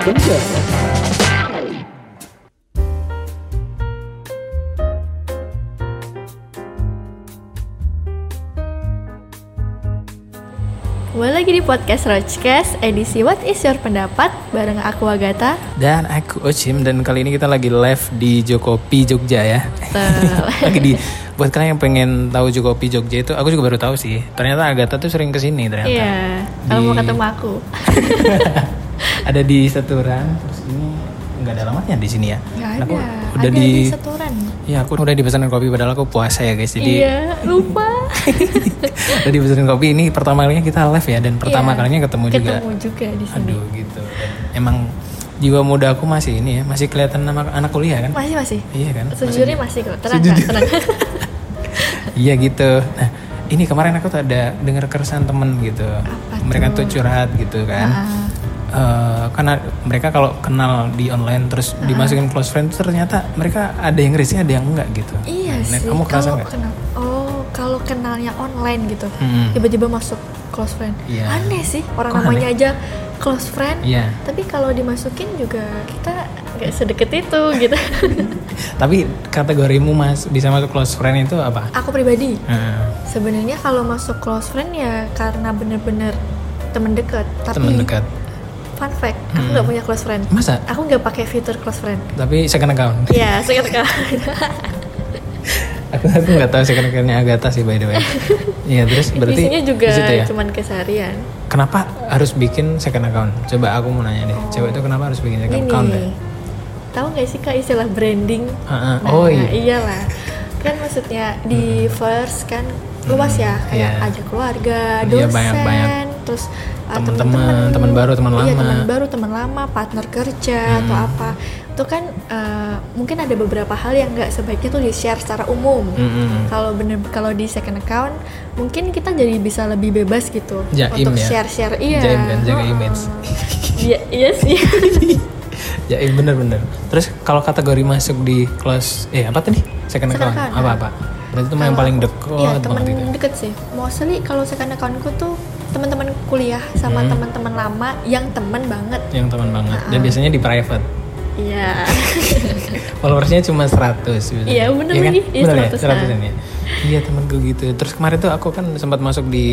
Jogja. Kembali lagi di podcast Roachcast edisi What is Your Pendapat bareng aku Agatha dan aku Ochim, dan kali ini kita lagi live di Jokopi Jogja ya. Lagi di buat kalian yang pengen tahu Jokopi Jogja itu, aku juga baru tahu sih. Ternyata Agatha tuh sering kesini ternyata. Iya, kalau mau ketemu aku. Ada di Seturan, terus ini nggak ada alamatnya di sini ya. Nggak Aku ada, udah ada di Seturan. Iya, aku udah dipesanin kopi padahal aku puasa ya guys. Jadi Iya, lupa. udah dipesanin kopi, ini pertama kalinya kita live ya, dan pertama kalinya ketemu juga. Ketemu juga di sini. Aduh gitu. Dan emang jiwa muda aku masih ini ya, masih kelihatan anak kuliah kan? Masih. Iya kan? Sejujurnya masih kok. Tenang. Iya gitu. Nah, ini kemarin aku tuh ada dengar keresahan temen gitu. Apa mereka tuh? tuh curhat gitu kan. Karena mereka kalau kenal di online terus dimasukin close friend, ternyata mereka ada yang risih, ada yang enggak gitu. Iya Nah, sih. kamu kerasa nggak? Kalau kenalnya online gitu, tiba-tiba masuk close friend. Iya. Aneh sih. Orang Kok namanya aneh? aja close friend. Iya. Tapi kalau dimasukin juga kita nggak sedekat itu gitu. Tapi kategorimu bisa masuk close friend itu apa? Aku pribadi Heeh. sebenarnya kalau masuk close friend ya karena bener-bener temen dekat. Tapi Teman dekat. fun fact, aku nggak punya close friend. Masa? Aku nggak pakai fitur close friend. Tapi second account. Iya, sekarang. aku nggak tahu second accountnya Agatha sih by the way. Iya, terus berarti Isinya juga di situ ya? cuman keseharian. Kenapa harus bikin second account? Coba aku mau nanya deh. Cewek itu kenapa harus bikin second account deh? Tahu nggak sih Kak istilah branding? Oh iya. Iyalah. Kan maksudnya di first kan luas ya, kayak Iya. ajak keluarga, Iya, dosen, banyak. terus Teman-teman, teman baru, teman Iya, lama. teman baru, teman lama, partner kerja atau apa. Itu kan mungkin ada beberapa hal yang nggak sebaiknya tuh di-share secara umum. Kalau di second account mungkin kita jadi bisa lebih bebas gitu Jaim untuk ya? share. Iya. Jaim kan, jaga image. Iya sih. Ya bener-bener. Terus kalau kategori masuk di close, apa tadi? Second account. Apa-apa? Berarti itu yang paling dekat Iya, teman banget itu. deket sih. Mostly kalau second accountku tuh teman-teman kuliah sama teman-teman lama yang teman banget. Yang teman banget. Dan biasanya di private. Iya. Followersnya cuma 100 biasanya. Iya, bener kan? lagi. Iya, Bener ya? 100-an. 100-an ya? Iya, temanku gitu. Terus kemarin tuh aku kan sempat masuk di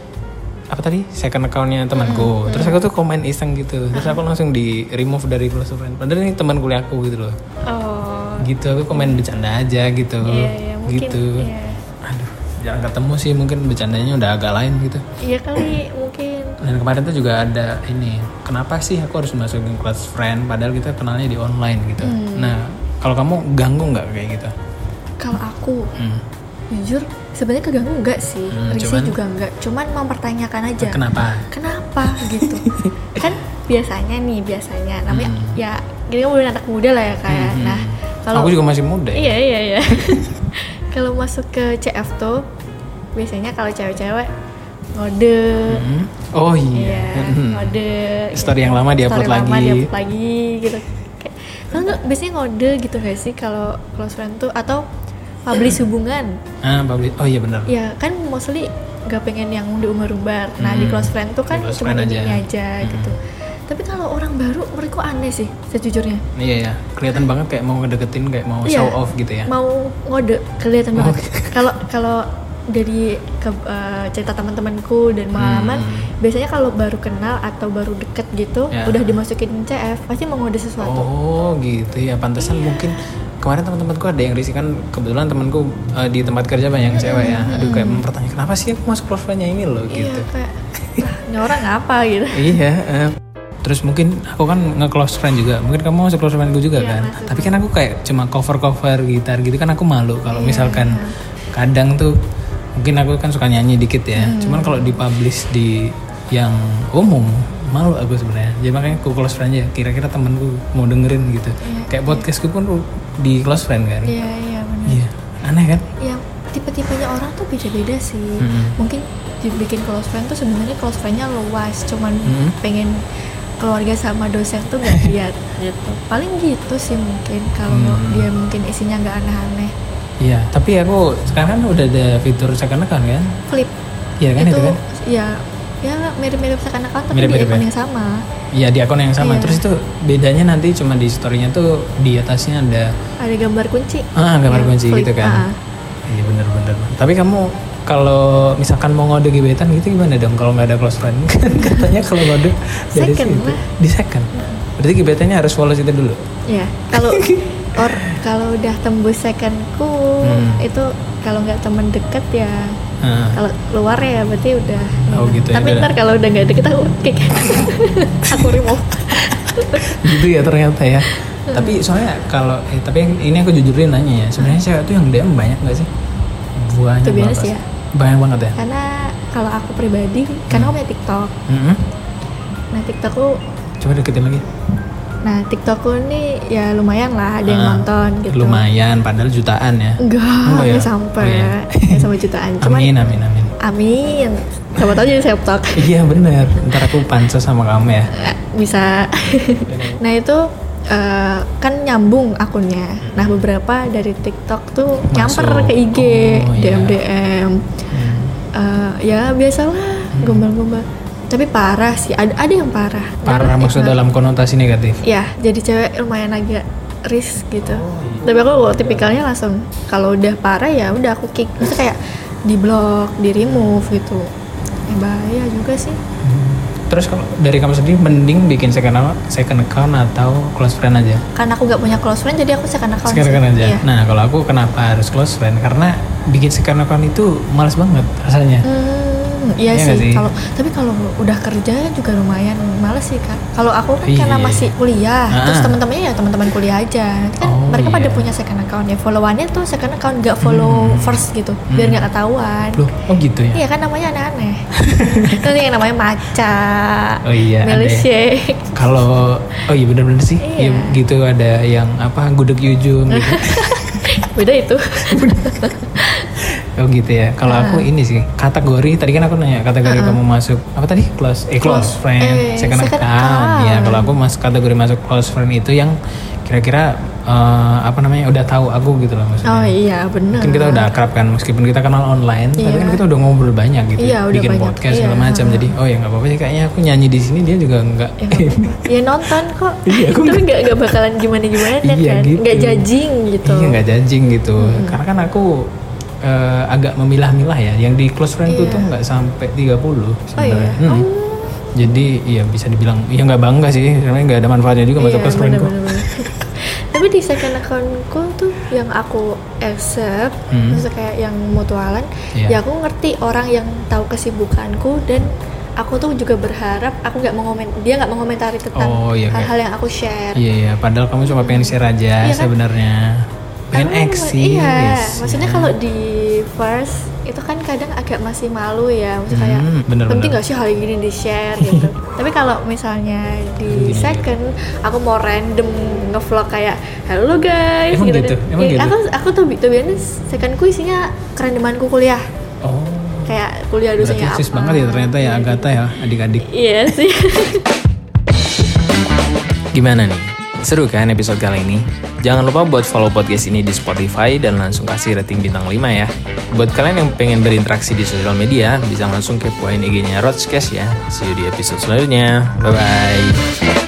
apa tadi? Second account-nya temanku. Terus aku tuh komen iseng gitu. Terus aku langsung di remove dari close friend. Padahal ini teman kuliahku gitu loh. Oh. Gitu, aku komen bercanda aja gitu. Iya, mungkin. Gitu. Iya. Aduh, jarang ketemu sih, mungkin bercandanya udah agak lain gitu. Iya kali, mungkin. Dan kemarin tuh juga ada ini, kenapa sih aku harus masukin close friend padahal kita kenalnya di online gitu. Nah, kalau kamu ganggu nggak kayak gitu? Kalau aku jujur sebenarnya keganggu enggak sih, risih juga enggak, cuman mempertanyakan aja kenapa gitu. Kan biasanya namanya ya kita udah anak muda lah ya kayak. Nah, kalau aku juga masih muda ya. Iya. Kalau masuk ke CF tuh biasanya kalau cewek-cewek ngode. Oh iya. Ngode. Story yang lama diupload lagi gitu. Kalau nggak biasanya ngode gitu nggak sih kalau close friend tuh, atau publish hubungan? Publish. Oh iya benar. Ya kan mostly nggak pengen yang diumbar-umbar. Nah di close friend tuh kan cuma ini aja gitu. Tapi kalau orang baru menurutku aneh sih sejujurnya. Iya ya, kelihatan banget kayak mau ngedeketin, kayak mau show off gitu ya. Mau ngode kelihatan banget. Kalau dari cerita teman-temanku dan pengalaman, biasanya kalau baru kenal atau baru deket gitu, udah dimasukin CF pasti mau ngode sesuatu. Oh gitu ya, pantesan mungkin kemarin teman-temanku ada yang risih kan, kebetulan temanku di tempat kerja banyak cewek ya. Aduh, kayak mempertanyakan kenapa sih aku masuk close friend-nya ini loh gitu. Iya, kayak ini orang apa gitu. Iya. Terus mungkin aku kan nge-close friend juga, mungkin kamu masuk close friend-ku juga kan. Masuk. Tapi kan aku kayak cuma cover gitar gitu kan, aku malu kalau misalkan kadang tuh mungkin aku kan suka nyanyi dikit ya. Cuman kalau dipublish di yang umum malu aku sebenarnya. Jadi makanya aku close friend aja. Kira-kira temenku mau dengerin gitu. Kayak podcastku pun di close friend kan. Iya benar. Iya, aneh kan? Ya tipe-tipenya orang tuh beda-beda sih. Mungkin dibikin close friend tuh sebenarnya close friend-nya luas, cuman pengen keluarga sama dosen tuh nggak lihat gitu. Paling gitu sih mungkin kalau dia mungkin isinya nggak aneh-aneh. Iya, tapi aku sekarang kan udah ada fitur second account kan? Flip. Iya kan itu kan? Ya mirip-mirip second account tapi di akun yang sama. Iya, di akun yang sama. Terus itu bedanya nanti cuma di story-nya tuh di atasnya ada gambar kunci. Gambar kunci gitu kan. Iya benar. Tapi kamu kalau misalkan mau ngode gebetan gitu gimana dong kalau nggak ada close friend? Kan katanya kalau ngode dari situ di second. Berarti gebetannya harus follow itu dulu. Iya. Kalau udah tembus secondku itu kalau nggak temen deket ya. Kalau keluar ya berarti udah. Oh gitu ya. Tapi ntar kalau udah nggak deket aku kick. Aku remove. Gitu ya ternyata ya. Tapi soalnya tapi ini aku jujurin nanya ya. Sebenarnya cewek tuh yang DM banyak nggak sih? Banyak banget sih ya. Banyak banget ya. Karena kalau aku pribadi, karena aku punya TikTok. Nah TikTokku. Coba deketin lagi. Nah TikTokku ini ya lumayan lah ada yang nonton gitu. Lumayan, padahal jutaan ya. Enggak sampai jutaan. Cuman, amin. Siapa tahu jadi seleb-talk. Iya benar. Ntar aku pansos sama kamu ya. Bisa. Nah itu kan nyambung akunnya. Nah beberapa dari TikTok tuh nyamper ke IG, DM. Ya biasalah gombal-gombal. Tapi parah sih, ada yang parah. Parah maksud dalam konotasi negatif? Ya, jadi cewek lumayan agak risk gitu. Tapi aku tipikalnya langsung kalau udah parah ya udah aku kick. Maksudnya kayak di block, di remove gitu. Bahaya juga sih. Terus kalau dari kamu sendiri mending bikin second account atau close friend aja? Karena aku gak punya close friend jadi aku second account. Second account aja. Iya. Nah kalau aku kenapa harus close friend? Karena bikin second account itu malas banget rasanya. Iya sih. Tapi kalau udah kerja juga lumayan males sih kan. Kalau aku kan karena masih kuliah, terus teman-temannya ya teman-teman kuliah aja. Nanti kan mereka pada punya second account ya. Followannya tuh second account, nggak follow first gitu, biar nggak ketahuan. Loh, gitu ya? Iya kan namanya aneh-aneh. Nanti yang namanya maca, milkshake. Kalau bener-bener sih. Iya. Ya, gitu ada yang gudeg yujum gitu. Beda itu. Oh gitu ya. Kalau aku ini sih kategori tadi kan aku nanya kategori kamu masuk apa tadi close friend, second account. Ya kalau aku kategori masuk close friend itu yang kira-kira udah tahu aku gitu loh maksudnya. Oh iya benar. Mungkin kita udah akrab kan meskipun kita kenal online, tapi kan kita udah ngobrol banyak gitu, bikin podcast segala macam. Jadi nggak apa-apa sih kayaknya aku nyanyi di sini dia juga nggak. Ya nonton kok. Tapi nggak bakalan gimana kan? Gitu. Nggak judging gitu. Iya nggak judging gitu. Karena kan aku agak memilah-milah ya. Yang di close friendku tuh nggak sampai 30 sebenarnya. Jadi ya bisa dibilang nggak bangga sih, karena nggak ada manfaatnya juga masuk close friendku. Tapi di second accountku tuh yang aku accept, maksudnya kayak yang mutualan, ya aku ngerti orang yang tahu kesibukanku dan aku tuh juga berharap dia nggak mengomentari tentang hal-hal yang aku share. Iya, padahal kamu cuma pengen share aja sebenarnya. Pengen eksis. Iya, maksudnya kalau di first itu kan kadang agak masih malu ya, maksudnya kayak penting nggak sih hal gini di share gitu. Tapi kalau misalnya di second, aku mau random ngevlog kayak halo guys gitu. Aku tuh biasanya secondku isinya kerandemanku kuliah. Oh. Kayak kuliah dosanya apa? Eksis banget ya ternyata ya Agatha ya adik-adik. Iya sih. Gimana nih? Seru kan episode kali ini? Jangan lupa buat follow podcast ini di Spotify dan langsung kasih rating bintang 5 ya. Buat kalian yang pengen berinteraksi di sosial media, bisa langsung kepoin IG-nya Rodscast ya. See you di episode selanjutnya. Bye-bye.